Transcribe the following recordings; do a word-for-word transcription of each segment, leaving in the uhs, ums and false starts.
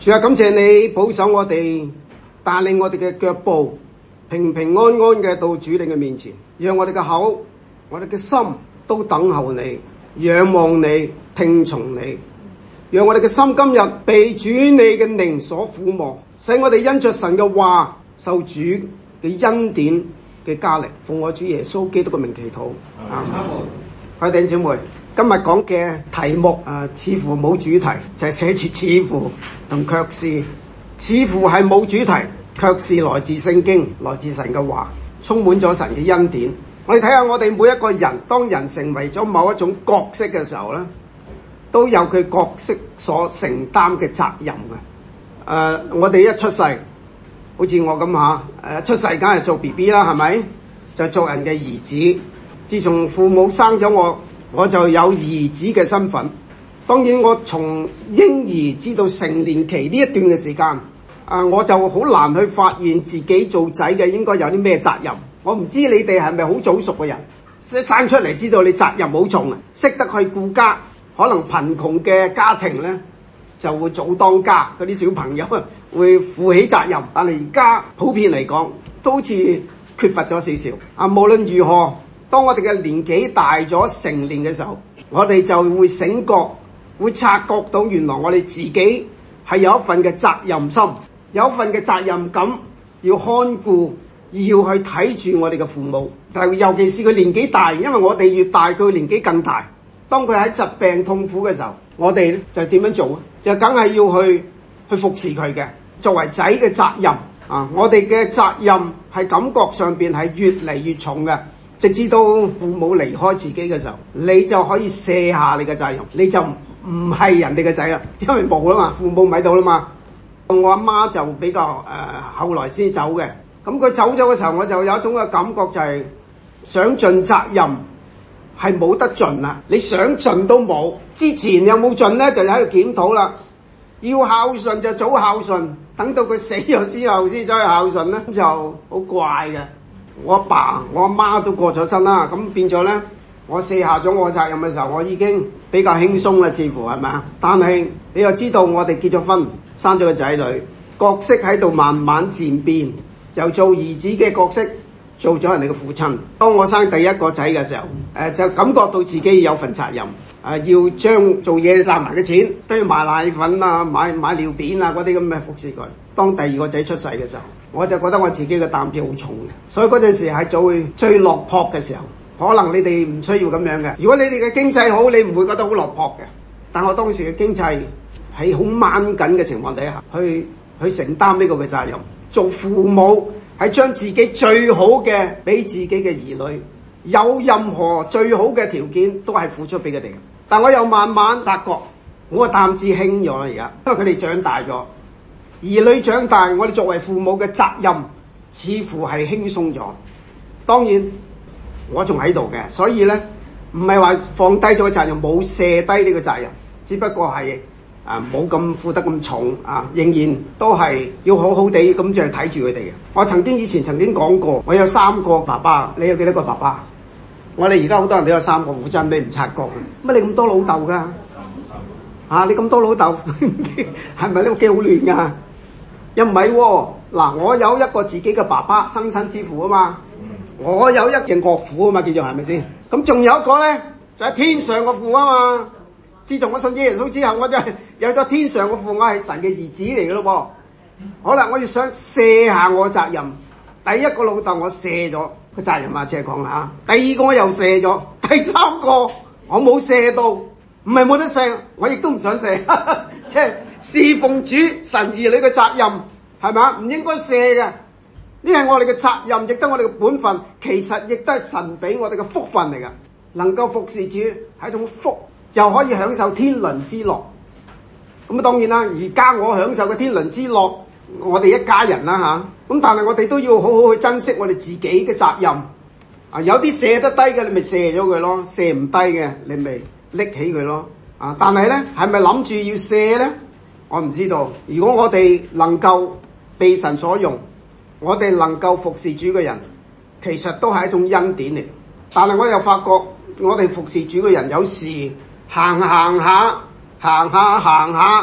主啊，感謝你保守我哋，帶領我哋嘅腳步平平安安嘅到主你嘅面前，讓我哋嘅口、我哋嘅心都等候你，仰望你，聽從你，讓我哋嘅心今日被主你嘅靈所撫摸，使我哋因着神嘅話受主嘅恩典嘅加力，奉我主耶穌基督嘅名祈禱。阿們。各位弟兄姊妹，今日講嘅題目啊，似乎冇主題，就係寫住似乎同卻是，似乎係冇主題，卻是來自聖經，來自神嘅話，充滿咗神嘅恩典。我哋睇下我哋每一個人，當人成為咗某一種角色嘅時候咧，都有佢角色所承擔嘅責任嘅。誒、呃，我哋一出世，好似我咁吓，誒，出世梗係做 B B 啦，係咪？就做人嘅兒子。自從父母生咗我，我就有兒子嘅身份。當然，我從嬰兒至到成年期呢一段嘅時間，啊、呃，我就好難去發現自己做仔嘅應該有啲咩責任。我唔知你哋係咪好早熟嘅人，生出嚟知道你責任好重啊，識得去顧家。可能貧窮嘅家庭咧，就會早當家，嗰啲小朋友啊會負起責任。但係而家普遍嚟講，都好似缺乏咗少少。啊，無論如何，當我哋嘅年紀大咗成年嘅時候，我哋就會醒覺，會察覺到原來我哋自己係有一份嘅責任心，有一份嘅責任感，要看顧，要去睇住我哋嘅父母。但係尤其是佢年紀大，因為我哋越大，佢年紀更大。當佢喺疾病痛苦嘅時候，我哋就點樣做啊？就梗係要去去服侍佢嘅。作為仔嘅責任啊，我哋嘅責任係感覺上邊係越嚟越重嘅。直至到父母離開自己嘅時候，你就可以卸下你嘅責任，你就唔係人哋嘅仔啦，因為冇啦嘛，父母唔喺度啦嘛。我阿媽就比較誒、呃、後來先走嘅，咁佢走咗嘅時候，我就有一種嘅感覺就係、是、想盡責任係冇得盡啦，你想盡都冇。之前有冇盡咧，就喺度檢討啦。要孝順就早孝順，等到佢死咗之後先再孝順咧，就好怪嘅。我阿爸、我阿媽都過咗身啦，咁變咗咧，我卸下咗我責任嘅時候，我已經比較輕鬆啦，似乎係咪啊？但係你又知道，我哋結咗婚，生咗個仔女，角色喺度慢慢漸變，由做兒子嘅角色做咗人哋嘅父親。當我生第一個仔嘅時候，誒、呃、就感覺到自己有份責任，誒、呃、要將做嘢賺埋嘅錢都要買奶粉啊、買買尿片啊嗰啲咁嘅服侍佢。當第二個仔出世嘅時候，我就覺得我自己嘅擔子好重嘅，所以嗰陣時係最最落魄嘅時候。可能你哋唔需要咁樣嘅，如果你哋嘅經濟好，你唔會覺得好落魄嘅。但我當時嘅經濟喺好掹緊嘅情況底下，去去承擔呢個嘅責任。做父母係將自己最好嘅俾自己嘅兒女，有任何最好嘅條件都係付出俾佢哋。但我又慢慢發覺，我個擔子輕咗啦而家，因為佢哋長大咗。兒女長大，我哋作為父母嘅責任似乎係輕鬆咗。當然我仲喺度嘅，所以咧唔係話放低咗個責任，冇卸低呢個責任，只不過係啊冇咁負得咁重啊，仍然都係要好好地咁就係睇住佢哋嘅。我曾經以前曾經講過，我有三個爸爸，你有幾多個爸爸？我哋而家好多人都有三個父親，你唔察覺嘅。乜你咁多老豆㗎？啊，你咁多老豆，係咪呢個機好亂㗎？又唔係喎，嗱，我有一個自己嘅爸爸，生身之父啊嘛，我有一件岳父啊嘛，叫做係咪先？咁仲有一個咧，就係天上嘅父啊嘛。自從我信耶穌之後，我就係有咗天上嘅父，我係神嘅兒子嚟嘅咯噃。好啦，我就想卸下我責任。第一個老豆我卸咗個責任啊，即係講下。第二個我又卸咗，第三個我冇卸到，唔係冇得卸，我亦都唔想卸，即係。侍奉主神兒女嘅責任係咪啊？唔應該卸嘅，呢係我哋嘅責任，亦都係我哋嘅本分，其實亦都係神俾我哋嘅福分嚟㗎。能夠服侍主係一種福，又可以享受天倫之樂。咁啊當然啦，而家我享受嘅天倫之樂，我哋一家人啦吓，咁但係我哋都要好好去珍惜我哋自己嘅責任。啊，有啲卸得低嘅，你咪卸咗佢咯；卸唔低嘅，你咪拎起佢咯。啊，但係咧，係咪諗住要卸咧？我唔知道。如果我哋能夠被神所用，我哋能夠服侍主嘅人，其實都係一種恩典嚟。但係我又發覺，我哋服侍主嘅人有時行行下，行下行下，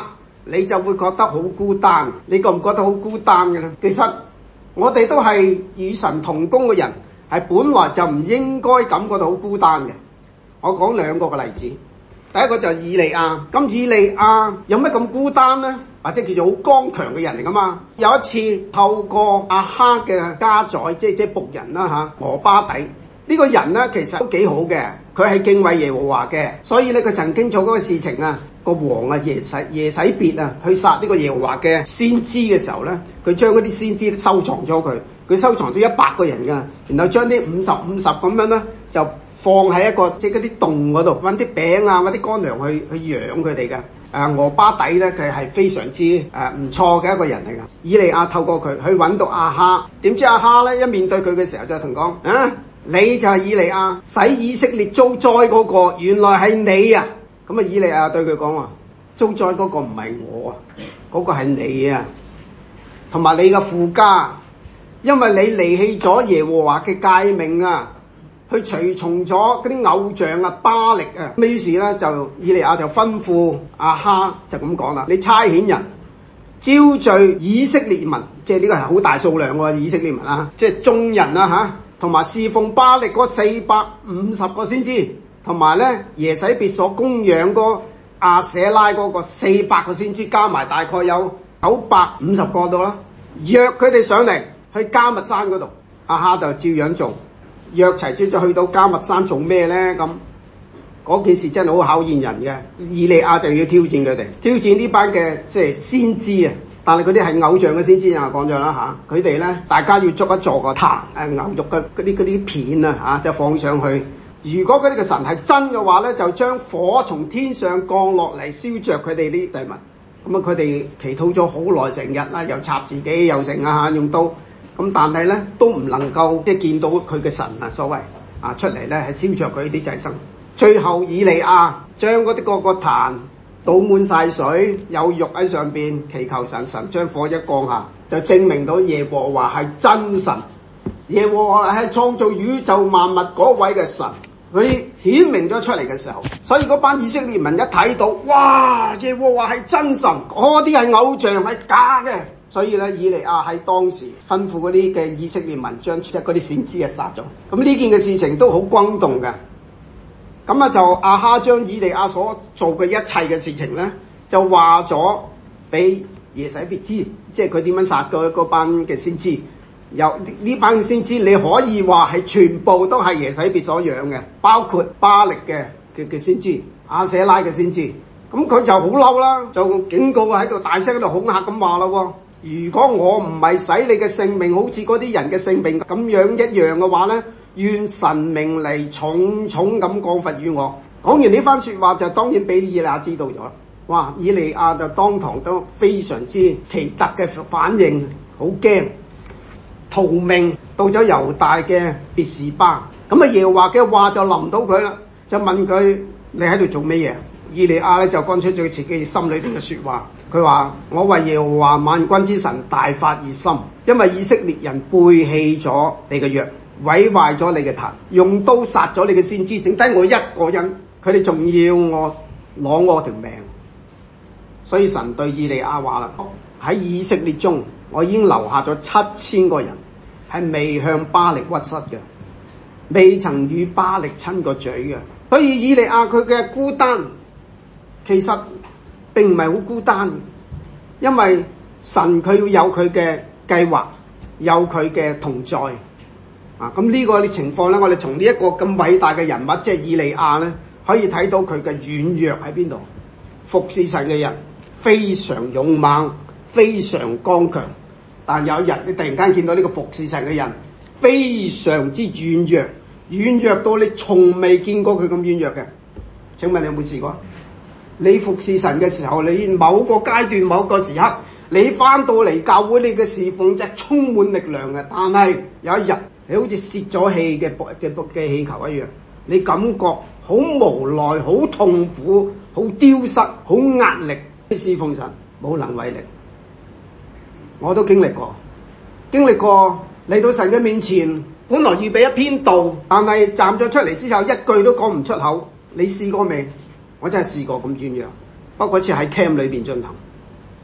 你就會覺得好孤單。你覺唔覺得好孤單嘅咧？其實我哋都係與神同工嘅人，係本來就唔應該感覺到好孤單嘅。我講兩個嘅例子，第一個就係以利亞。咁以利亞有咩咁孤單呢？或者叫做好剛強嘅人嚟噶嘛？有一次透過亞哈嘅家宰，即係即係僕人啦嚇，俄巴底呢個人咧，其實都幾好嘅，佢係敬畏耶和華嘅，所以咧佢曾經做嗰個事情啊，個王啊耶洗耶洗別啊去殺呢個耶和華嘅先知嘅時候咧，佢將嗰啲先知收藏咗佢，佢收藏咗一百個人噶，然後將啲五十五十咁樣咧就放喺一個即係嗰啲洞嗰度，揾啲餅啊揾啲乾糧去去養佢哋嘅。誒俄巴底咧，佢係非常之誒唔錯嘅一個人嚟噶。以利亞透過佢去揾到亞哈，點知亞哈咧一面對佢嘅時候就同講：啊，你就係以利亞使以色列遭災嗰個，原來係你啊！咁啊，以利亞對佢講話：遭災嗰個唔係我啊，嗰個係你啊，同埋你嘅父家，因為你離棄咗耶和華嘅誡命啊！去隨從咗嗰啲偶像啊、巴力啊，咁於是咧就以利亞就吩咐亞哈就咁講啦：你差遣人招聚以色列民，即係呢個係好大數量喎，以色列民啊，即係眾人啊嚇，同埋侍奉巴力嗰四百五十個先知，同埋咧耶洗別所供養嗰亞舍拉嗰個四百個先知，加埋大概有九百五十個度啦。約佢哋上嚟去迦密山嗰度，亞哈就照樣做。約齊咗就去到迦密山做咩咧？咁嗰件事真係好考驗人嘅。以利亞就要挑戰佢哋，挑戰呢班嘅即係先知啊！但係嗰啲係偶像嘅先知啊，講咗啦嚇。佢哋咧，大家要築一座個壇，誒牛肉嘅嗰啲嗰啲片啊嚇，就放上去。如果嗰啲嘅神係真嘅話咧，就將火從天上降落嚟燒着佢哋啲祭物。咁啊，佢哋祈禱咗好耐成日啦，又插自己又成啊，用刀。咁但係咧都唔能夠即係見到佢嘅神啊，所謂啊出嚟咧係燒着佢啲祭牲。最後以利亞將嗰啲個個壇倒滿晒水，有肉喺上邊，祈求神，神將火一降下，就證明到耶和華係真神。耶和華係創造宇宙萬物嗰位嘅神，佢顯明咗出嚟嘅時候，所以嗰班以色列民一睇到，哇！耶和華係真神，嗰啲係偶像係假嘅。所以咧，以利亞喺當時吩咐嗰啲嘅以色列民將即係嗰啲先知啊殺咗。咁呢件嘅事情都好轟動嘅。咁啊就亞哈將以利亞所做嘅一切嘅事情咧，就話咗俾耶洗別知，即係佢點樣殺咗嗰班嘅先知。有呢班先知，你可以話係全部都係耶洗別所養嘅，包括巴力嘅嘅嘅先知、亞舍拉嘅先知。咁佢就好嬲啦，就警告喺度大聲喺度恐嚇咁話咯。如果我唔係使你嘅性命好似嗰啲人嘅性命咁樣一樣嘅話咧，願神明嚟重重咁降罰於我。講完呢番說話就當然俾以利亞知道咗。哇！以利亞就當堂都非常之奇特嘅反應，好驚，逃命到咗猶大嘅別是巴。咁啊耶和華嘅話就臨到佢啦，就問佢：你喺度做咩嘢？以利亞咧就講出咗自己心裏邊嘅說話。佢話：我為耶和華萬軍之神大發熱心，因為以色列人背棄咗你嘅約，毀壞咗你嘅壇，用刀殺咗你嘅先知，剩低我一個人，佢哋仲要我攞我條命。所以神對以利亞話啦：喺以色列中，我已經留下咗七千個人，係未向巴力屈膝嘅，未曾與巴力親過嘴嘅。所以以利亞佢嘅孤單，其實並唔係好孤單，因為神佢要有佢嘅計劃，有佢嘅同在啊！咁呢個情況咧，我哋從呢一個咁偉大嘅人物，即係以利亞咧，可以睇到佢嘅軟弱喺邊度。服侍神嘅人非常勇猛，非常剛強，但有一日你突然間見到呢個服侍神嘅人非常之軟弱，軟弱到你從未見過佢咁軟弱嘅。請問你有冇試過？你服侍神嘅時候，你某個階段、某個時刻，你翻到嚟教會，你嘅侍奉就係充滿力量嘅。但係有一日，你好似泄咗氣嘅嘅嘅氣球一樣，你感覺好無奈、好痛苦、好丟失、好壓力。侍奉神無能為力，我都經歷過，經歷過嚟到神嘅面前，本來預備一篇道，但係站咗出嚟之後，一句都講唔出口。你試過未？我真係試過咁軟弱，不過好似喺 camp 裏邊進行，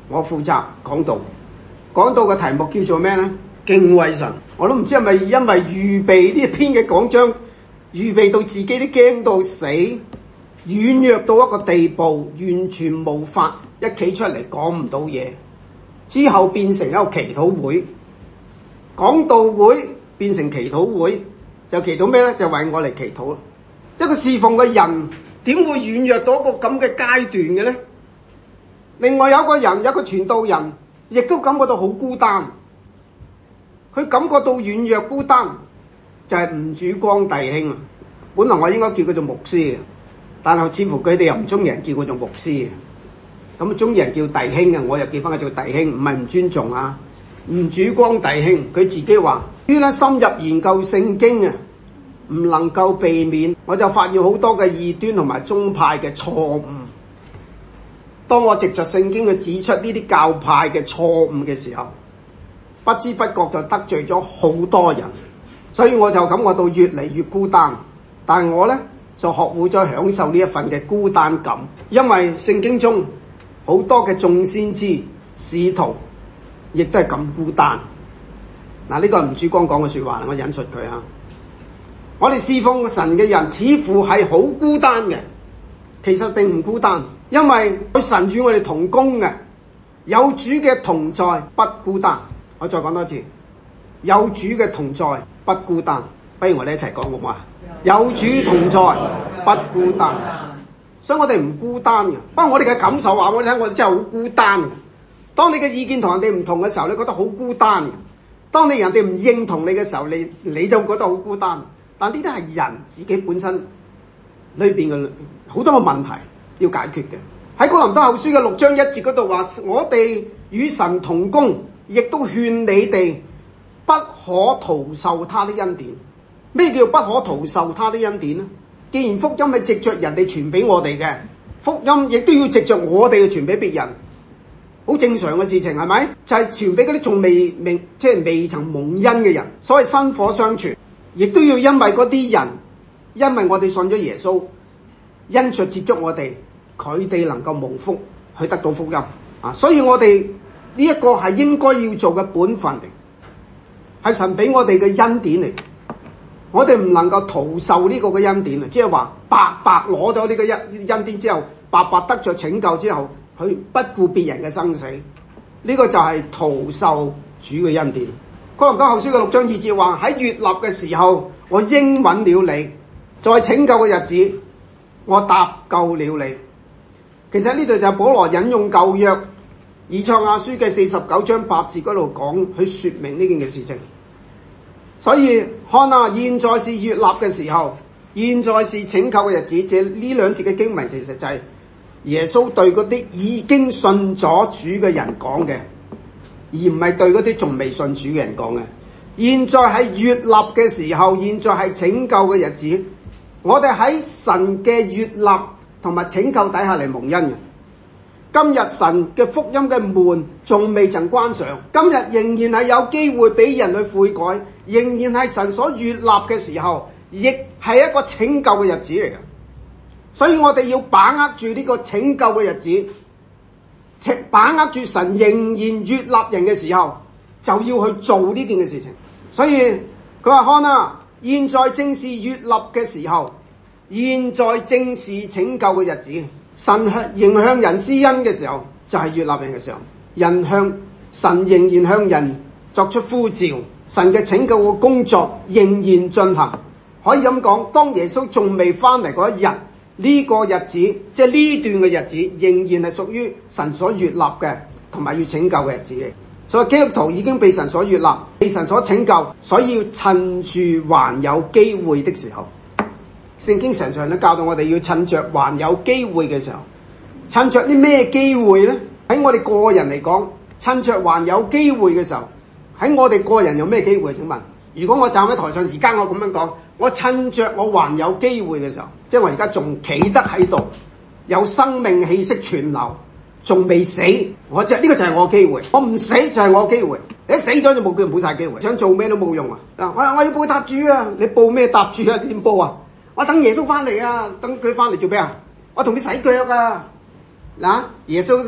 我負責講道，講道嘅題目叫做咩呢？敬畏神。我都唔知係咪因為預備呢一篇嘅講章，預備到自己都驚到死，軟弱到一個地步，完全無法一企出嚟講唔到嘢，之後變成一個祈禱會，講道會變成祈禱會，就祈禱咩呢？就為我嚟祈禱。一個侍奉嘅人點會軟弱到一個咁嘅階段嘅呢？另外有一個人，有一個傳道人，亦都感覺到好孤單。佢感覺到軟弱孤單，就係吳主光弟兄啊。本來我應該叫佢做牧師嘅，但係似乎佢哋又唔中意人叫佢做牧師嘅。咁中意人叫弟兄啊，我又叫翻佢做弟兄，唔係唔尊重啊。吳主光弟兄佢自己話：於咧深入研究聖經啊，唔能夠避免，我就發現好多嘅異端同埋宗派嘅錯誤。當我藉着聖經去指出呢啲教派嘅錯誤嘅時候，不知不覺就得罪咗好多人，所以我就感覺到越嚟越孤單。但係我呢，就學會咗享受呢一份嘅孤單感，因為聖經中好多嘅眾先知、使徒亦都係咁孤單。嗱，呢個係吳主光講嘅說話，我引述佢啊。我哋侍奉神嘅人似乎係好孤單嘅，其實並唔孤單，因為神與我哋同工嘅，有主嘅同在不孤單。我再講多次，有主嘅同在不孤單。不如我哋一齊講好嘛？有主同在不孤單，所以我哋唔孤單嘅。不過我哋嘅感受話我哋聽，我哋真係好孤單嘅。當你嘅意見同人哋唔同嘅時候，你覺得好孤單嘅。當你人哋唔認同你嘅時候，你你就覺得好孤單。但呢啲係人自己本身裏邊嘅好多個問題要解決嘅。喺哥林多後書嘅六章一節嗰度話：我哋與神同工，亦都勸你哋不可徒受他的恩典。咩叫不可徒受他的恩典呢？既然福音係藉着人哋傳俾我哋嘅，福音亦都要藉着我哋去傳俾別人，好正常嘅事情係咪？就係傳俾嗰啲仲未未即係未曾蒙恩嘅人，所謂薪火相傳，亦都要因為嗰啲人，因為我哋信咗耶穌，因着接觸我哋，佢哋能夠蒙福去得到福音啊！所以我哋呢一個係應該要做嘅本分嚟，係神俾我哋嘅恩典嚟。我哋唔能夠徒受呢個嘅恩典啊！即係話白白攞咗呢個恩恩典之後，白白得着拯救之後，去不顧別人嘅生死，呢、這個就係徒受主嘅恩典。哥林多後書嘅六章二節話：喺悅納嘅時候，我應允了你；在拯救嘅日子，我搭救了你。其實呢度就係保羅引用舊約以賽亞書嘅四十九章八節嗰度講，去說明呢件嘅事情。所以看啊，現在是悅納嘅時候，現在是拯救嘅日子。這呢兩節嘅經文其實就係耶穌對嗰啲已經信咗主嘅人講嘅，而唔係對嗰啲仲未信主嘅人講嘅。現在係悅納嘅時候，現在係拯救嘅日子。我哋喺神嘅悅納同埋拯救底下嚟蒙恩嘅。今日神嘅福音嘅門仲未曾關上，今日仍然係有機會俾人去悔改，仍然係神所悅納嘅時候，亦係一個拯救嘅日子嚟嘅。所以我哋要把握住呢個拯救嘅日子，把握住神仍然悅納人嘅時候，就要去做呢件嘅事情。所以佢話看啊，現在正是悅納嘅時候，現在正是拯救嘅日子。神仍向人施恩嘅時候，就係悅納人嘅時候。人向神仍然向人作出呼召，神嘅拯救嘅工作仍然進行。可以咁講，當耶穌仲未翻嚟嗰一日，呢、這個日子即係呢段嘅日子，仍然係屬於神所悅納嘅，同埋要拯救嘅日子嚟。所以基督徒已經被神所悅納，被神所拯救，所以要趁住還有機會的時候。聖經常常都教導我哋要趁着還有機會嘅時候，趁着啲咩機會呢？喺我哋個人嚟講，趁着還有機會嘅時候，喺我哋個人有咩機會？請問，如果我站喺台上，而家我咁樣講，我趁着我還有機會嘅時候，即係我而家仲企得喺度，有生命氣息存留，仲未死，我就呢、這個就係我機會。我唔死就係我機會，你一死咗就冇叫冇晒機會，想做咩都冇用啊！嗱，我我要報答主啊，你報咩答主啊？點報啊？我等耶穌翻嚟啊！等佢翻嚟做咩啊？我同佢洗腳啊！嗱，耶穌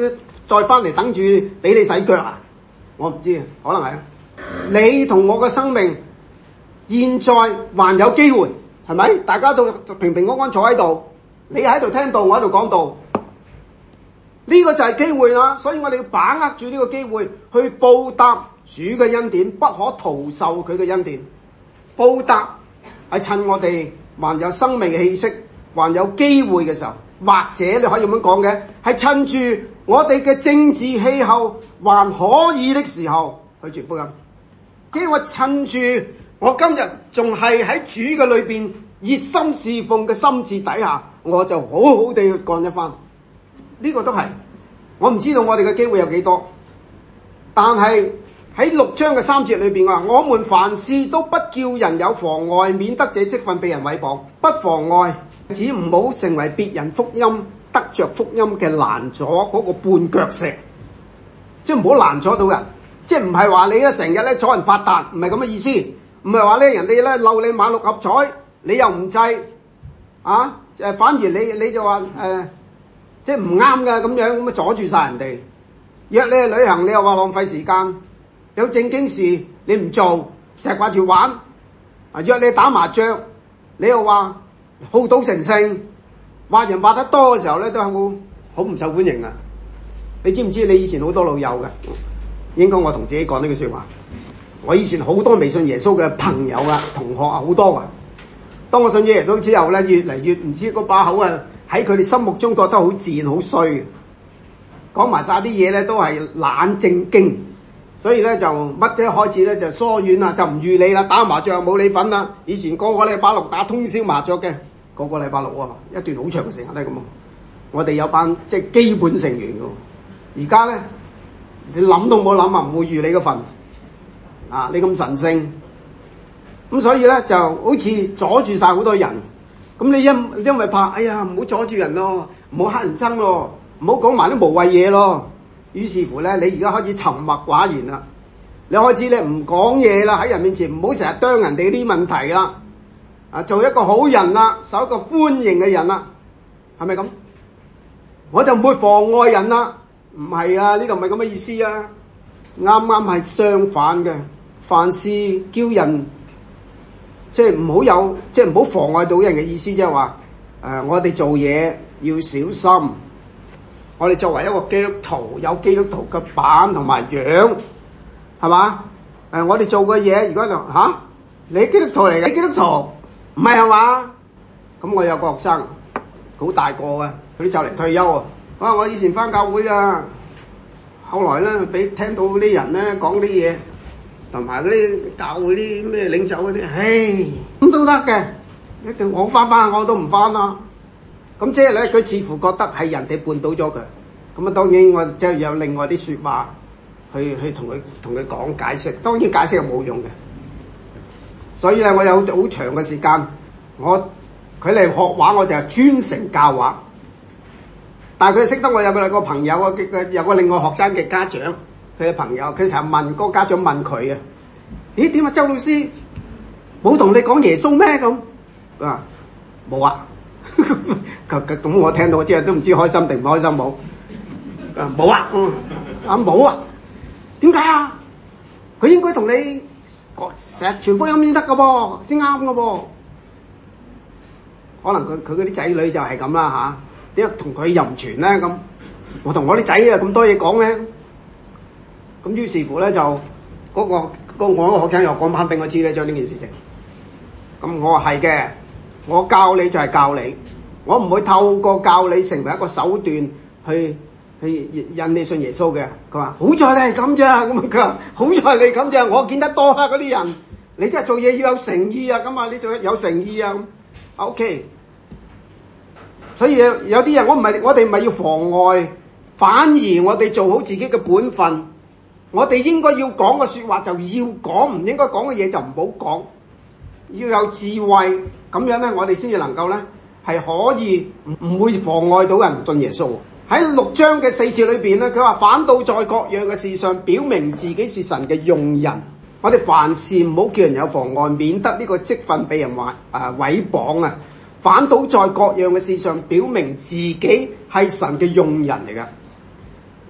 再翻嚟等住俾你洗腳啊？我唔知啊，可能係啊。你同我嘅生命現在還有機會，係咪？大家都平平安安坐喺度，你喺度聽道，我喺度講道，呢個就係機會啦。所以我哋要把握住呢個機會去報答主嘅恩典，不可徒受佢嘅恩典。報答係趁我哋還有生命嘅氣息，還有機會嘅時候，或者你可以咁樣講嘅，係趁住我哋嘅政治氣候還可以的時候去傳福音。即係我趁住我今日仲係喺主嘅裏邊熱心侍奉嘅心志底下，我就好好地去幹一番。呢個都係我唔知道我哋嘅機會有幾多，但係喺六章嘅三節裏邊話，我們凡事都不叫人有妨礙，免得這職分被人毀謗。不妨礙，只唔好成為別人福音得着福音嘅攔阻嗰個絆腳石，即係唔好攔阻到人。即係唔係話你咧成日咧阻人發達，唔係咁嘅意思。唔係話咧人哋咧漏你買六合彩，你又唔制啊？誒，反而你你就話誒、呃，即係唔啱㗎咁樣，咁啊阻住晒人哋。約你去旅行，你又話浪費時間。有正經事你唔做，成日掛住玩。啊，約你打麻將，你又話好賭成性，話人話得多嘅時候咧都係好好唔受歡迎啊！你知唔知你以前好多老友嘅？應該我同自己講呢句說話。我以前好多未信耶穌嘅朋友啊、同學啊好多噶。當我信咗耶穌之後咧，越嚟越唔知嗰把口啊，喺佢哋心目中覺得好賤好衰，講埋晒啲嘢咧都係懶正經，所以咧就乜啫開始咧就疏遠啦，就唔預你啦，打麻將冇你份啦。以前個個禮拜六打通宵麻雀嘅，個個禮拜六啊，一段好長嘅時間都係咁。我哋有班即係基本成員嘅，而家咧。你諗都冇諗啊，唔會預你嗰份啊！你咁神聖，咁所以咧就好似阻住晒好多人。咁你因因為怕，哎呀唔好阻住人咯，唔好乞人憎咯，唔好講埋啲無謂嘢咯。於是乎咧，你而家開始沉默寡言啦，你開始咧唔講嘢啦，喺人面前唔好成日啄人哋啲問題啦。啊，做一個好人啦，受一個歡迎嘅人啦，係咪咁？我就唔會妨礙人啦。唔係啊，呢度唔係咁嘅意思啊，啱啱係相反嘅。凡事叫人即係唔好有，即係唔好妨礙到人嘅意思，即係話誒，我哋做嘢要小心。我哋作為一個基督徒，有基督徒嘅版同埋樣，係嘛？誒、呃，我哋做嘅嘢，如果就吓、啊、你基督徒嚟嘅，基督徒唔係係嘛？咁我有個學生好大個嘅，佢都就嚟退休啊。哇！我以前返教會啊，後來咧俾聽到嗰啲人咧講啲嘢，同埋嗰啲教會啲咩領袖嗰啲，唉，咁都得嘅。一定我返返我都唔返啦。咁即係咧，佢似乎覺得係人哋絆倒咗佢。咁啊，當然我即係有另外啲説話去去同佢同佢講解釋。當然解釋係冇用嘅。所以咧，我有好長嘅時間，我佢嚟學畫，我就係專程教畫。但係佢識得我有個個朋友啊，有個另外學生嘅家長，佢嘅朋友，佢成日問嗰個家長問佢啊，咦點啊？周老師冇同你講耶穌咩咁？啊冇啊，咁我聽到之後都唔知開心定唔開心冇。啊冇啊，嗯啊冇啊，點解啊？佢應該同你成日傳福音先得噶噃，先啱噶噃。可能佢佢嗰啲仔女就係咁啦吓。點解同佢又唔傳咧？咁我同我啲仔啊咁多嘢講咧，咁於是乎咧就嗰、那個嗰、那個我個學生又講翻俾我知咧，將呢件事情。咁我話係嘅，我教你就係教你，我唔會透過教你成為一個手段去去引你信耶穌嘅。佢話好在你係咁咋，咁佢話好在你咁咋，我見得多啦嗰啲人，你真係做嘢要有誠意啊，咁啊你做有誠意啊咁 ，OK。所以有啲人我唔係我哋唔係要妨礙，反而我哋做好自己嘅本分。我哋應該要講嘅說話就要講，唔應該講嘅嘢就唔好講。要有智慧，咁樣咧，我哋先至能夠咧係可以唔唔會妨礙到人信耶穌。喺六章嘅四節裏邊咧，佢話反倒在各樣嘅事上表明自己是神嘅用人。我哋凡事唔好叫人有妨礙，免得呢個職分被人話誒毀謗啊！反倒在各樣嘅事上表明自己係神嘅用人嚟噶。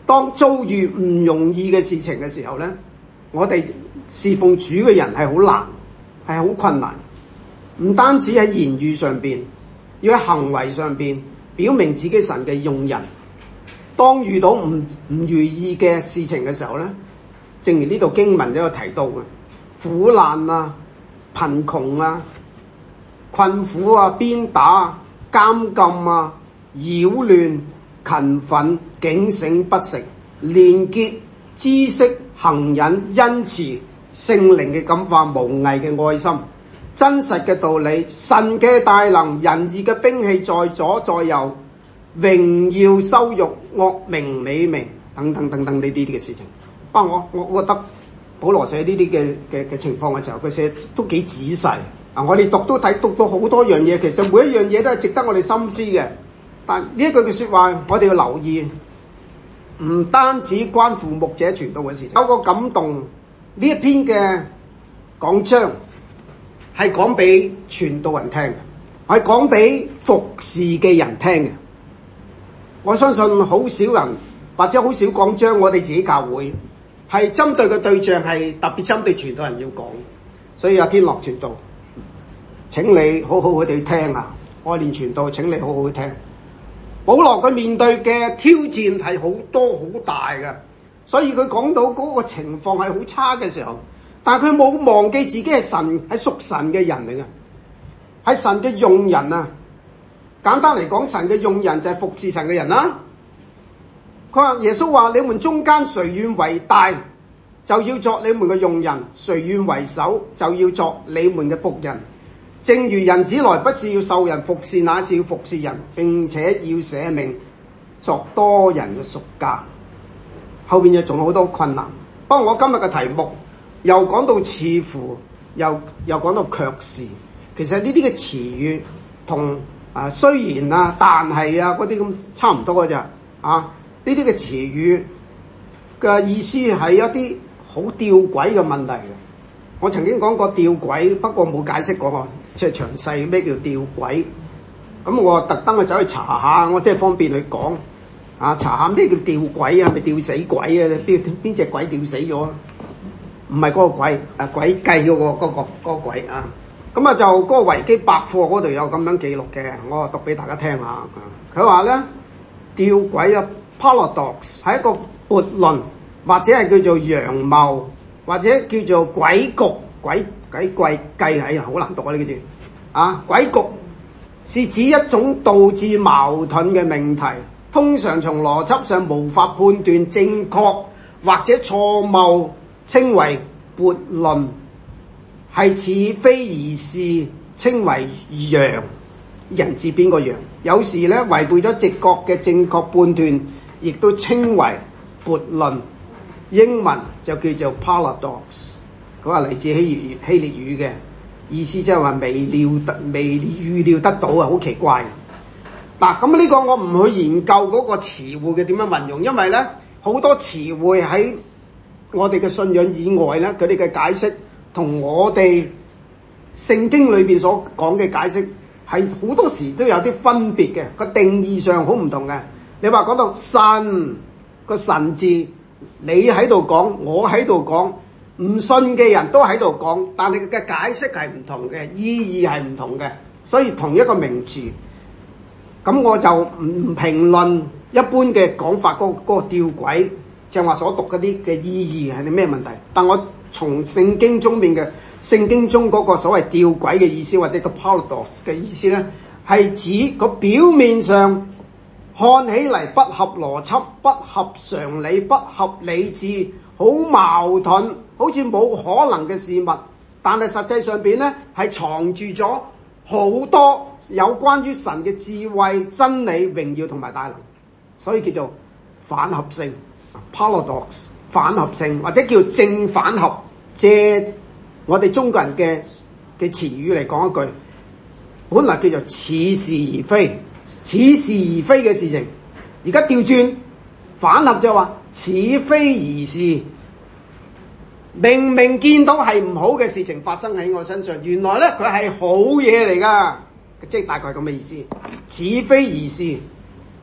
當遭遇唔容易嘅事情嘅時候咧，我哋侍奉主嘅人係好難，係好困難。唔單止喺言語上邊，要喺行為上邊表明自己神嘅用人。當遇到唔唔如意嘅事情嘅時候咧，正如呢度經文都有提到嘅，苦難啊、貧窮啊、困苦啊、鞭打、監禁啊、擾亂、勤奮、警醒不食、連結、知識、恆忍、恩慈、聖靈嘅感化、無偽嘅愛心、真實嘅道理、神嘅大能、仁義嘅兵器在左在右、榮耀羞辱、惡名美名等等等等呢啲嘅事情。不過我我覺得保羅寫呢啲嘅嘅嘅情況嘅時候，佢寫都幾仔細。啊，我哋讀都睇讀到好多樣嘢，其實每一樣嘢都係值得我哋深思嘅。但呢一句嘅說話，我哋要留意，唔單止關乎牧者傳道嘅事情。有個感動，呢一篇嘅講章係講俾傳道人聽嘅，係講俾服侍嘅人聽嘅。我相信好少人或者好少講章，我哋自己教會係針對嘅對象係特別針對傳道人要講，所以阿天樂傳道，請你好好去聽啊！愛練傳道，請你好好去聽。保羅佢面對嘅挑戰係好多好大嘅，所以佢講到嗰個情況係好差嘅時候，但係佢冇忘記自己係神係屬神嘅人嚟嘅，係神嘅用人啊！簡單嚟講，神嘅用人就係服侍神嘅人啦。佢話耶穌話：你們中間誰願為大，就要作你們嘅用人；誰願為首，就要作你們嘅僕人。正如人子來，不是要受人服侍，乃是要服侍人，並且要捨命作多人嘅贖價。後邊又仲有好多困難。不過我今日嘅題目又講到似乎，又又講到卻是。其實呢啲嘅詞語同啊雖然啊但係啊嗰啲咁差唔多嘅咋啊？呢啲嘅詞語嘅意思係一啲好吊詭嘅問題嘅。我曾經講過吊詭，不過冇解釋過，即係詳細咩叫吊詭。咁我特登去走去查下，我即係方便去講啊，查下咩叫吊詭啊？係咪吊死鬼啊？邊邊隻鬼吊死咗？唔係嗰個鬼，啊鬼計嗰個嗰個嗰個鬼啊！咁啊就嗰個維基百科嗰度有咁樣記錄嘅，我讀俾大家聽下。佢話咧吊詭啊 paradox 係一個悖論，或者係叫做陽謀，或者叫做詭局。詭詭計計係好難讀啊呢個字啊！詭局是指一種導致矛盾嘅命題，通常從邏輯上無法判斷正確或者錯誤，稱為悖論。係似非而是，稱為陽，人字邊個陽？有時咧違背咗直覺嘅正確判斷，亦都稱為悖論。英文就叫做 paradox。佢話嚟自希臘希臘語嘅意思，即係話未料得、未預料得到啊，好奇怪。嗱，咁呢個我唔去研究嗰個詞彙嘅點樣運用，因為咧好多詞彙喺我哋嘅信仰以外咧，佢哋嘅解釋同我哋聖經裏邊所講嘅解釋係好多時都有啲分別嘅，個定義上好唔同嘅。你話講到神個神字，你喺度講，我喺度講，唔信嘅人都喺度講，但係佢嘅解釋係唔同嘅，意義係唔同嘅，所以同一個名詞，咁我就唔評論一般嘅講法嗰嗰個吊詭，即係話所讀嗰啲嘅意義係啲咩問題，但我從聖經中面嘅聖經中嗰個所謂吊詭嘅意思，或者個 paradox 嘅意思咧，係指個表面上看起嚟不合邏輯、不合常理、不合理智，好矛盾，好似冇可能嘅事物，但係實際上邊咧係藏住咗好多有關於神嘅智慧、真理、榮耀同埋大能，所以叫做反合性 paradox。反合性或者叫正反合，借我哋中國人嘅嘅詞語嚟講一句，本來叫做似是而非，似是而非嘅事情，而家調轉反合就話似非而是。明明見到係唔好嘅事情發生喺我身上，原來咧佢係好嘢嚟噶，即係大概咁嘅意思。似非而是，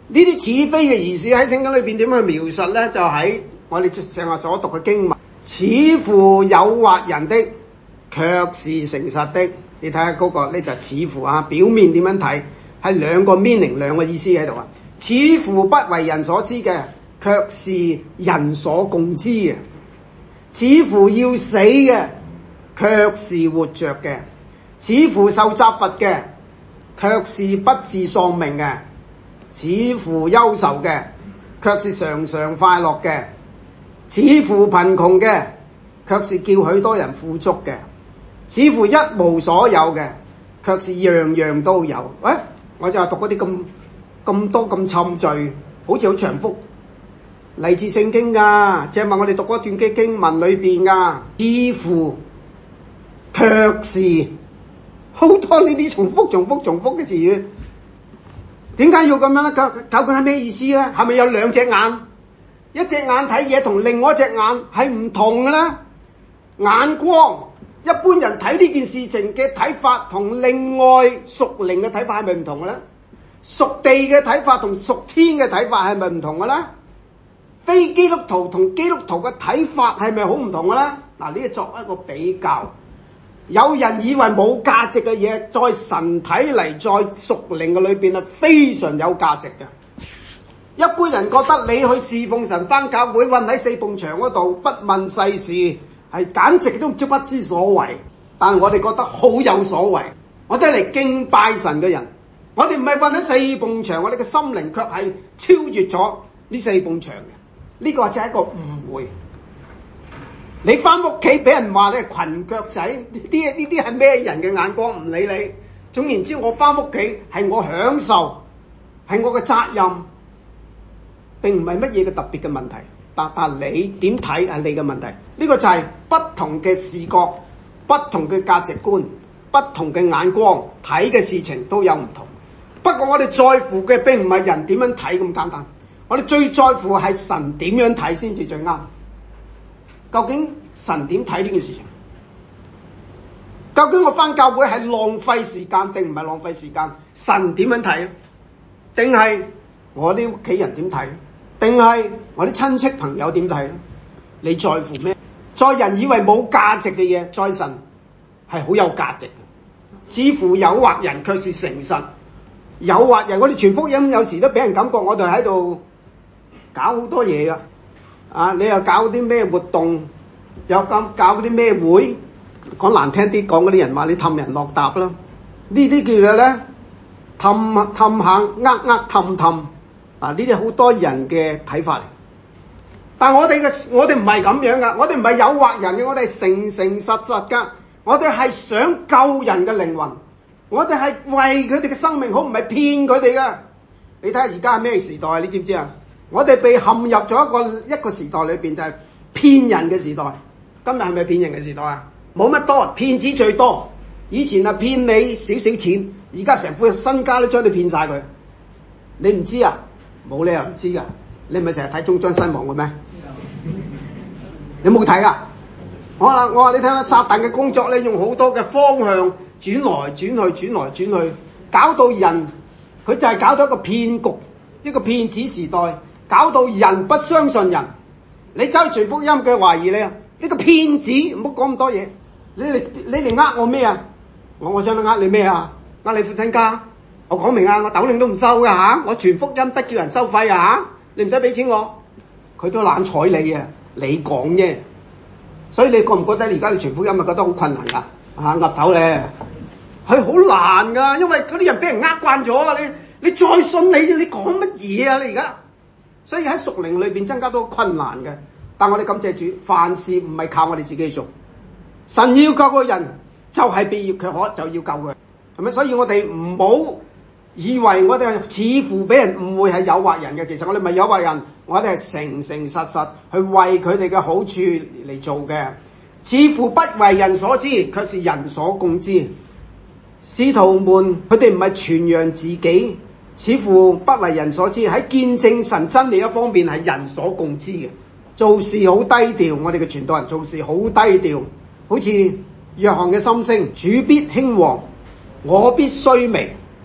呢啲似非嘅意思喺聖經裏邊點樣去描述咧？就喺我哋上日所讀嘅經文，似乎誘惑人的，卻是誠實的。你睇下嗰個呢就似乎啊，表面點樣睇係兩個 meaning 兩個意思喺度啊。似乎不為人所知嘅，卻是人所共知嘅；似乎要死嘅，卻是活着嘅；似乎受責罰嘅，卻是不致喪命嘅；似乎憂愁嘅，卻是常常快樂嘅；似乎貧窮嘅，卻是叫許多人富足嘅；似乎一無所有嘅，卻是樣樣都有。喂，我就係讀嗰啲咁咁多咁沉醉，好似好長幅嚟自聖經噶，即係話我哋讀嗰段嘅經文裏邊噶，似乎卻是好多呢啲重複重複重複嘅詞語。點解要咁樣咧？究究竟係咩意思咧？係咪有兩隻眼？一隻眼睇嘢同另外一隻眼係唔同嘅咧？眼光，一般人睇呢件事情嘅睇法同另外屬靈嘅睇法係咪唔同嘅咧？屬地嘅睇法同屬天嘅睇法係咪唔同嘅咧？非基督徒同基督徒嘅睇法係咪好唔同嘅咧？嗱，呢個作一個比較。有人以為冇價值嘅嘢，在神睇嚟，在屬靈嘅裏邊係非常有價值嘅。一般人覺得你去侍奉神、返教會、韞喺四埲牆嗰度不問世事，係簡直都唔知不知所謂。但係我哋覺得好有所謂，我哋係嚟敬拜神嘅人。我哋唔係韞喺四埲牆，我哋嘅心靈卻係超越咗呢四埲牆嘅。呢個就係一個誤會。你翻屋企俾人話你係裙腳仔，呢啲呢啲係咩人嘅眼光？唔理你。總言之，我翻屋企係我享受，係我嘅責任，並唔係乜嘢嘅特別嘅問題。但但你點睇係你嘅問題。呢個就係不同嘅視覺、不同嘅價值觀、不同嘅眼光睇嘅事情都有唔同。不過我哋在乎嘅並唔係人點樣睇咁簡單，我哋最在乎係神點樣睇先至最啱。究竟神點睇呢件事情？究竟我返教會係浪費時間定唔係浪費時間？神點樣睇？定係我啲屋企人點睇？定係我啲親戚朋友點睇？你在乎咩？在人以為冇價值嘅嘢，在神係好有價值嘅。似乎誘惑人，卻是誠實。誘惑人，我哋傳福音有時都俾人感覺我哋喺度搞好多嘢噶。啊！你又搞啲咩活動？又咁搞啲咩會？講難聽啲，講嗰啲人話你氹人落搭啦。呢啲叫做咧氹氹下，呃呃氹氹。啊！呢啲好多人嘅睇法嚟。但係我哋嘅我哋唔係咁樣噶，我哋唔係誘惑人嘅，我哋係誠誠實實噶。我哋係想救人嘅靈魂，我哋係為佢哋嘅生命好，唔係騙佢哋噶。你睇下而家係咩時代？你知唔知啊？我哋被陷入咗一個一個時代裏邊，就係騙人嘅時代。今日係咪騙人嘅時代啊？冇乜多，騙子最多。以前啊騙你少少錢，而家成副身家都將你騙晒佢。你唔知啊？冇理由唔知噶。你唔係成日睇中章新聞嘅咩？你冇睇噶？我話我話你聽啦，撒旦嘅工作咧，用好多嘅方向轉來轉去，轉來轉去，搞到人佢就係搞到一個騙局，一個騙子時代。搞到人不相信人，你走去傳福音嘅懷疑你啊！呢個騙子，唔好講咁多嘢。你嚟你嚟呃我咩啊？我我想呃你咩啊？呃你副身家？我講明啊，我斗零都唔收噶吓，我傳福音不叫人收費啊吓，你唔使俾錢我。佢都懶睬你啊，你講啫。所以你覺唔覺得而家你傳福音咪覺得好困難噶？啊，岌頭咧，係好難噶，因為嗰啲人俾人呃慣咗啊！你你再信你，你講乜嘢啊？你而家？所以喺屬靈裏邊增加多困難嘅，但我哋感謝主，凡事唔係靠我哋自己做，神要救個人就係必要卻可就要救佢，係咪？所以我哋唔好以為我哋似乎俾人誤會係誘惑人嘅，其實我哋唔係誘惑人，我哋係誠誠實實去為佢哋嘅好處嚟做嘅。似乎不為人所知，卻是人所共知。使徒們佢哋唔係傳揚自己。似乎不為人所知，喺見證神真理一方面係人所共知嘅。做事好低調，我哋嘅傳道人做事好低調，好似約翰嘅心聲：主必興旺，我必衰微。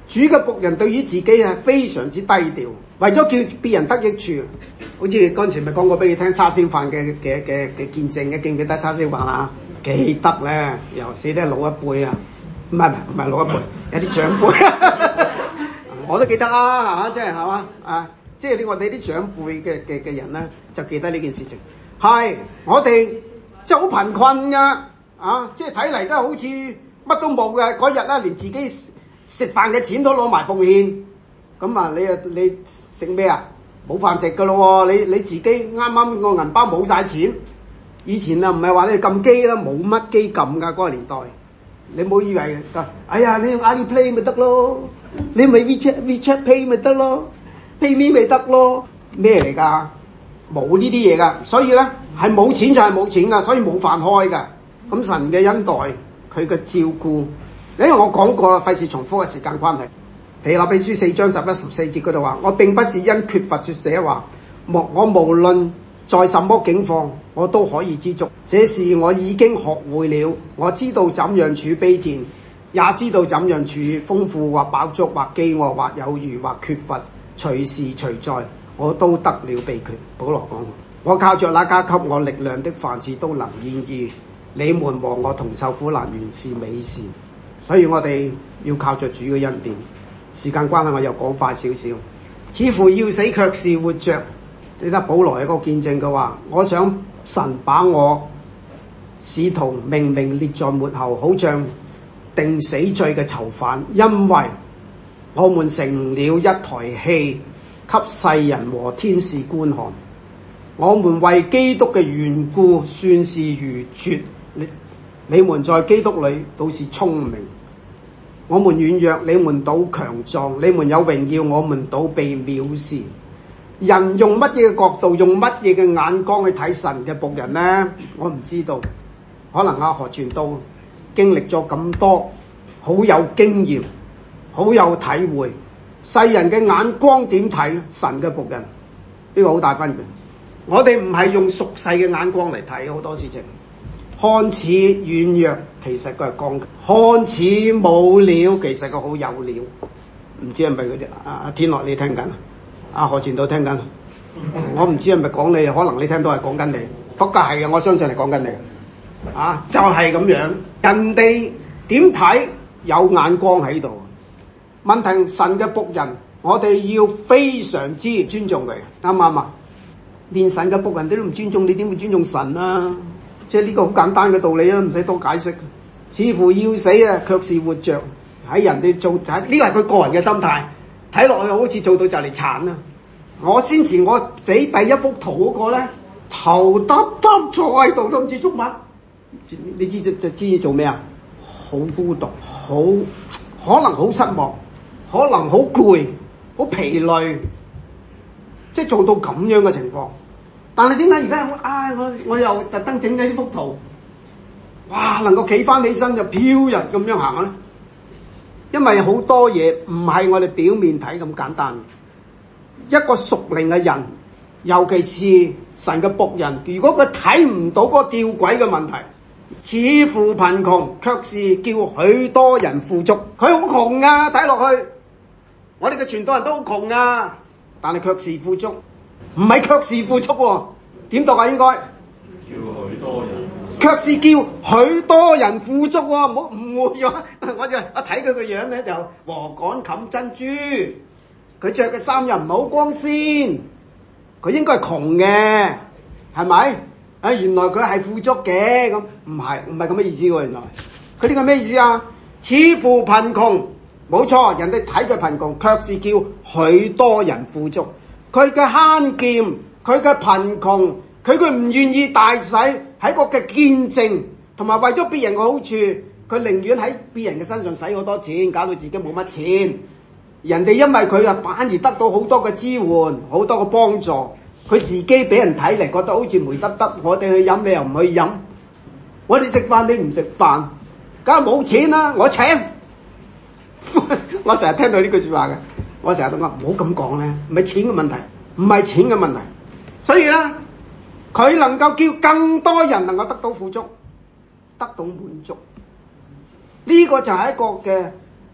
主嘅僕人對於自己係非常之低調，為咗叫別人得益處。好似嗰陣時咪講過俾你聽叉燒飯嘅嘅嘅嘅見證嘅，記唔記得叉燒飯啊？記得咧，尤其是啲老一輩啊，唔係唔係老一輩，有啲長輩，我都記得啊，嚇，即係係嘛啊，即係呢我哋啲長輩嘅嘅嘅人咧，就記得呢件事情。係我哋即係好貧困噶，啊，即係睇嚟都好似乜都冇嘅。嗰日咧，連自己食飯嘅錢都攞埋奉獻，咁啊，你啊你食咩啊？冇飯食噶咯喎！你你自己啱啱個銀包冇晒錢。以前啊，唔係話你撳機啦，冇乜機撳噶嗰個年代。你唔好以為，哎呀，你用 Alipay 咪得咯，你咪 WeChat WeChat Pay 咪得咯 ，PayMe 咪得咯，咩嚟㗎？冇呢啲嘢㗎，所以咧係冇錢就係冇錢㗎，所以冇飯開㗎。咁神嘅恩待，佢嘅照顧，因為我講過啦，費事重複嘅時間關係。腓立比書四章十一十四節嗰度話：我並不是因缺乏說這話，我我無論在什麼境況，我都可以知足。這是我已經學會了，我知道怎樣處卑賤，也知道怎樣處豐富或飽足或飢餓或有餘或缺乏，隨時隨在，我都得了秘訣。保羅講：我靠着那加給我力量的，凡事都能。然而你們和我同受苦難，原是美事。所以我哋要靠着主嘅恩典。時間關係，我又講快少少。似乎要死，卻是活着。你睇保羅一個見證嘅話，我想神把我使徒明明列在末後，好像定死罪嘅囚犯，因為我們成了一台戲，給世人和天使觀看。我們為基督嘅緣故，算是愚拙。你你們在基督裏都是聰明。我們軟弱，你們倒強壯；你們有榮耀，我們倒被藐視。人用乜嘢嘅角度，用乜嘢嘅眼光去睇神嘅僕人呢？我唔知道。可能阿何傳道經歷咗咁多，好有經驗，好有體會。世人嘅眼光點睇神嘅僕人？呢個好大分別。我哋唔係用俗世嘅眼光嚟睇好多事情。看似軟弱，其實佢係剛強；看似冇料，其實佢好有料。唔知係咪嗰啲？阿、啊、天樂你聽緊？阿、啊、何傳道聽緊？我唔知係咪講你，可能你聽到係講緊你。不過係嘅，我相信係講緊你。啊，就係、是、咁樣。人哋點睇有眼光喺度。問題神嘅僕人，我哋要非常之尊重佢，啱唔啱啊？連神嘅僕人都唔尊重，你點會尊重神啊？即係呢個好簡單嘅道理啊，唔使多解釋。似乎要死啊，卻是活着。喺人哋做，呢個係佢個人嘅心態。睇落去好似做到就嚟殘啊！我先前我俾第一幅圖嗰個咧，頭耷耷坐喺度都唔知做乜。你知就就知做咩啊？好孤獨，好可能好失望，可能好攰，好疲累，即係做到咁樣嘅情況。但係點解而家我唉我我又特登整咗呢幅圖，哇能夠企翻起身就飄逸咁樣行咧？因為好多嘢唔係我哋表面睇咁簡單。一個屬靈嘅人，尤其是神嘅僕人，如果佢睇唔到嗰個吊詭嘅問題，似乎貧窮，卻是叫許多人富足。佢好窮啊，睇落去，我哋嘅傳道人都好窮啊，但係卻是富足。唔係卻是富足喎，點讀啊？應該叫許多人，卻是叫許多人富足喎，唔好誤會咗。我就我睇佢個樣咧，就禾稈冚珍珠，佢着嘅衫又唔係好光鮮，佢應該係窮嘅，係咪？啊，原來佢係富足嘅，咁唔係唔係咁嘅意思喎。原來佢呢個咩意思啊？似乎貧窮，冇錯，人哋睇佢貧窮，卻是叫許多人富足。佢嘅慳儉，佢嘅貧窮，佢佢唔願意大使，係一個嘅見證，同埋為咗別人嘅好處，佢寧願喺別人嘅身上使好多錢，搞到自己冇乜錢。人哋因為佢啊，反而得到好多嘅支援，好多嘅幫助。佢自己俾人睇嚟覺得好似梅得得，我哋去飲你又唔去飲，我哋食飯你唔食飯，梗係冇錢啦，我請。我成日聽到呢句說話嘅。我成日都講唔好咁講咧，唔係錢嘅問題，唔係錢嘅問題。所以咧，佢能夠叫更多人能夠得到富足，得到滿足。呢、這個就係一個嘅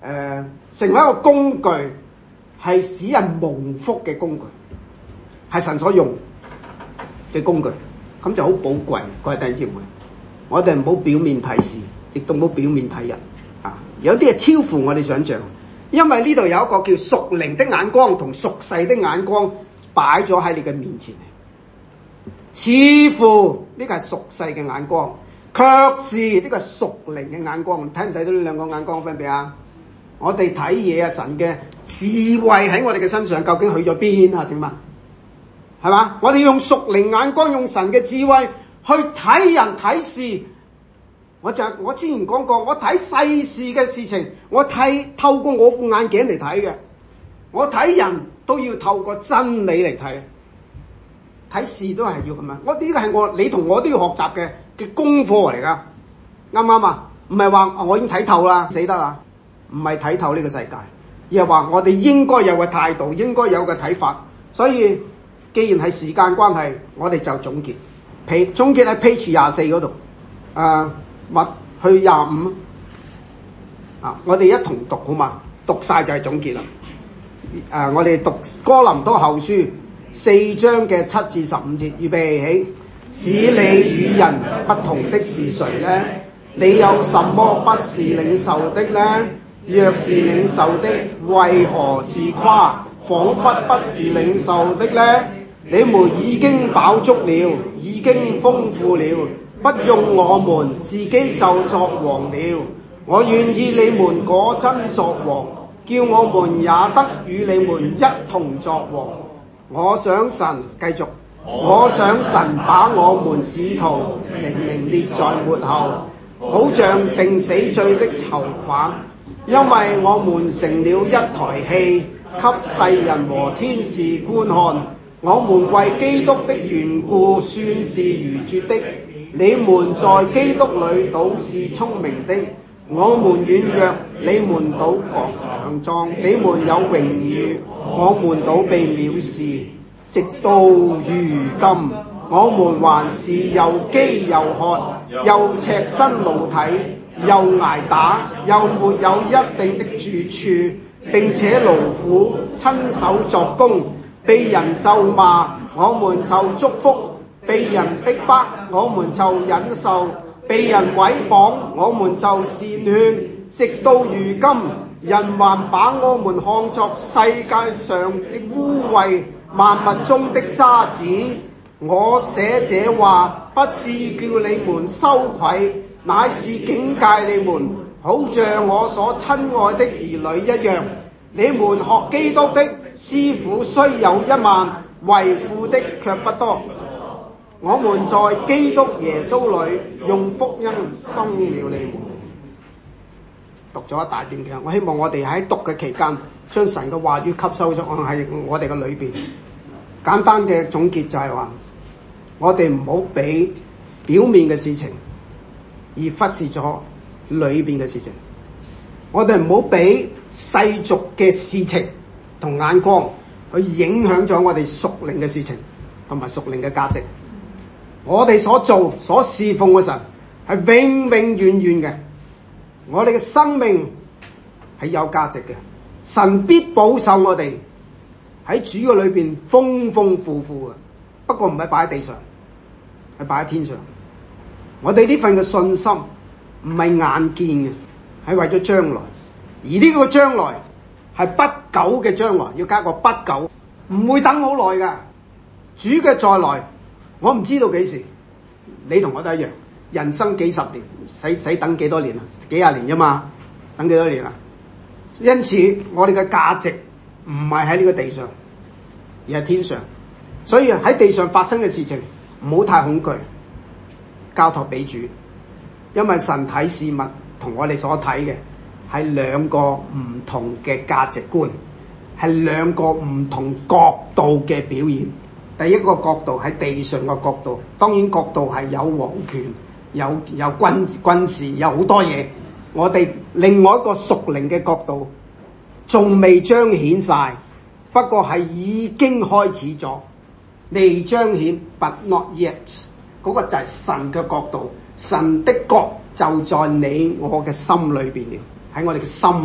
呃、成為一個工具，係使人蒙福嘅工具，係神所用嘅工具，咁就好寶貴。各位弟兄姊妹，我哋唔好表面睇事，亦都唔好表面睇人啊！有啲係超乎我哋想象，因為呢度有一個叫屬靈的眼光同屬世的眼光擺咗喺你嘅面前，似乎呢個係屬世嘅眼光，卻是呢個屬靈嘅眼光。睇唔睇到呢兩個眼光分別啊？我哋睇嘢啊，神嘅智慧喺我哋嘅身上究竟去咗邊啊？請問係嘛？我哋用屬靈眼光，用神嘅智慧去睇人睇事。我就我之前講過，我睇世事嘅事情，我睇透過我副眼鏡嚟睇嘅。我睇人都要透過真理嚟睇，睇事都係要咁樣。我呢個係我你同我都要學習嘅嘅功課嚟噶，啱唔啱啊？唔係話我已經睇透啦，死得啦，唔係睇透呢個世界，而係話我哋應該有個態度，應該有個睇法。所以既然係時間關係，我哋就總結，皮總結喺 page 廿四嗰度，誒，或去廿五啊，我哋一同讀好嘛？讀晒就係總結啦。誒、呃，我哋讀哥林多後書四章嘅七至十五節，預備起。使你與人不同的是誰呢？你有什麼不是領受的呢？若是領受的，為何自誇，彷彿不是領受的呢？你們已經飽足了，已經豐富了，不用我們，自己就作王了。我願意你們果真作王，叫我們也得與你們一同作王。我想神繼續，我想神把我們使徒明明列在末後，好像定死罪的囚犯，因為我們成了一台戲，給世人和天使觀看。我們為基督的緣故算是愚拙的，你們在基督裏倒是聰明的。我們軟弱，你們倒強壯；你們有榮譽，我們倒被藐視。直到如今，我們還是又飢又渴，又赤身露體，又挨打，又沒有一定的住處，並且勞苦，親手作工，被人咒罵，我們就祝福；被人逼迫，我們就忍受；被人毀謗，我們就善勸。直到如今，人還把我們看作世界上的污穢，萬物中的渣滓。我寫這話，不是叫你們羞愧，乃是警戒你們，好像我所親愛的兒女一樣。你們學基督的師傅雖有一萬，為父的卻不多。我們在基督耶穌裏用福音生了你們。讀咗一大段嘅，我希望我哋喺讀嘅期間，將神嘅話語吸收咗喺我哋嘅裏邊。簡單嘅總結就係話，我哋唔好俾表面嘅事情而忽視咗裏邊嘅事情。我哋唔好俾世俗嘅事情同眼光去影響咗我哋屬靈嘅事情同埋屬靈嘅價值。我哋所做所侍奉嘅神係永永遠遠嘅，我哋嘅生命係有價值嘅。神必保守我哋喺主嘅裏邊豐豐富富嘅，不過唔係擺喺地上，係擺喺天上。我哋呢份嘅信心唔係眼見嘅，係為咗將來，而呢個將來係不久嘅將來，要加個不久，唔會等好耐噶。主嘅再來，我唔知道幾時。你同我都一樣，人生幾十年，使使等幾多年啊？幾廿年啫嘛，等幾多年啊？因此，我哋嘅價值唔係喺呢個地上，而係天上。所以喺地上發生嘅事情，唔好太恐懼，交託俾主。因為神睇事物同我哋所睇嘅係兩個唔同嘅價值觀，係兩個唔同角度嘅表現。第一個角度係地上嘅角度，當然角度係有皇權、有有軍軍事，有好多嘢。我哋另外一個屬靈嘅角度仲未彰顯晒，不過係已經開始咗，未彰顯 but not yet。嗰個就係神嘅角度，神的國就在你我嘅心裏邊了，喺我哋嘅心裏。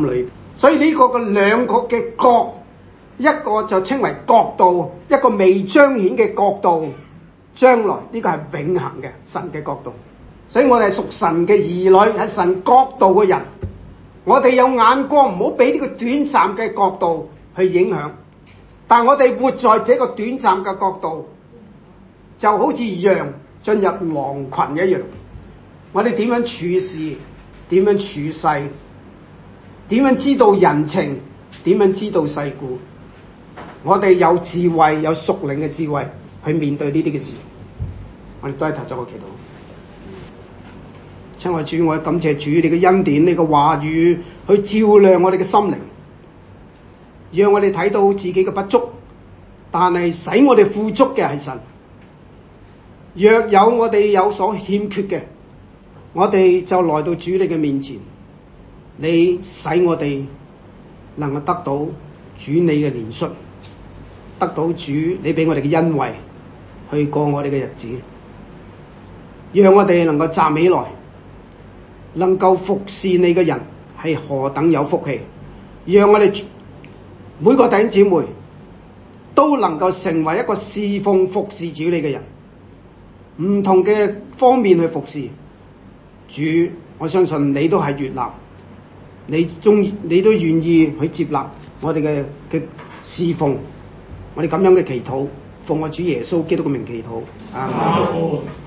所以呢個嘅兩個嘅國，一個就稱為國度，一個未彰顯嘅國度，將來呢個係永恆嘅神嘅國度。所以我哋係屬神嘅兒女，係神國度嘅人。我哋有眼光，唔好俾呢個短暫嘅國度去影響。但我哋活在這個短暫嘅國度，就好似羊進入狼群一樣。我哋點樣處事，點樣處世，點樣知道人情，點樣知道世故。我哋有智慧，有屬靈嘅智慧去面對呢啲嘅事。我哋都係頭作個祈禱。親愛主，我感謝主你嘅恩典，你嘅話語去照亮我哋嘅心靈，讓我哋睇到自己嘅不足，但係使我哋富足嘅係神。若有我哋有所欠缺嘅，我哋就來到主你嘅面前，你使我哋能夠得到主你嘅憐恤，得到主你俾我哋嘅恩惠，去過我哋嘅日子，讓我哋能夠站起來，能夠服侍你嘅人係何等有福氣。讓我哋每個弟兄姊妹都能夠成為一個侍奉服侍主你嘅人，唔同嘅方面去服侍主。我相信你都係悅納，你中你都願意去接納我哋嘅嘅侍奉。我哋咁樣嘅祈禱，奉我主耶穌基督嘅名祈禱。啊！